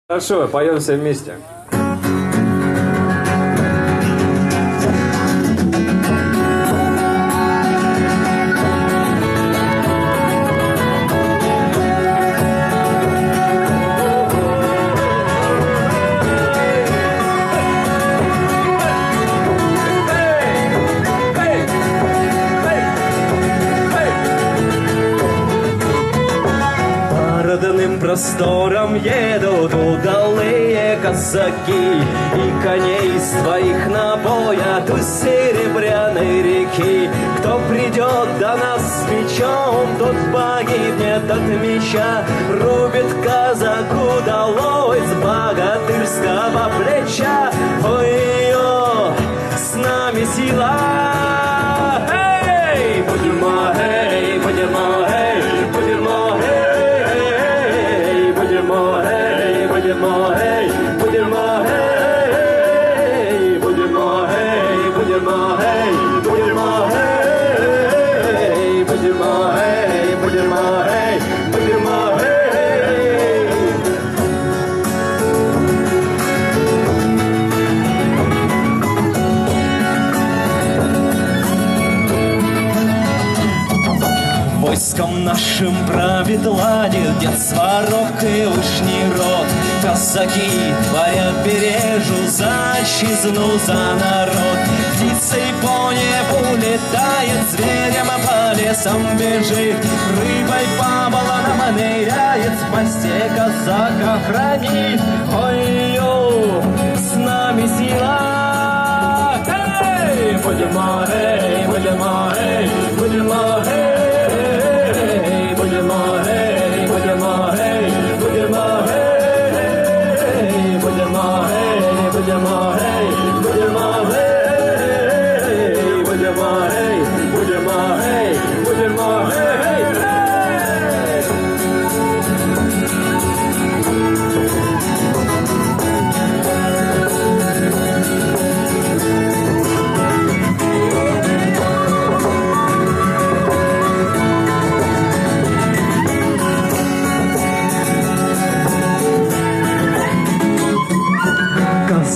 Хорошо, поем все вместе. Простором едут удалые казаки, и коней своих напоят у серебряной реки. Кто придет до нас с мечом, тот погибнет от меча. Рубит казак удалой с богатырского плеча. Ой-ой, с нами сила. Эй, будемо, эй, будемо, эй, будемо, эй. Будемо, эй, будемо, эй, будемо, эй, будемо, эй, будемо, эй, будемо, эй, будемо, эй, будемо, эй, будемо, эй. Войском нашим правит ладит дед Сварог и вышний род. Казаки творят бережу за отчизну, за народ. Птицей по небу летает, зверем по лесам бежит, рыбой по волнам ныряет, в посте казака хранит.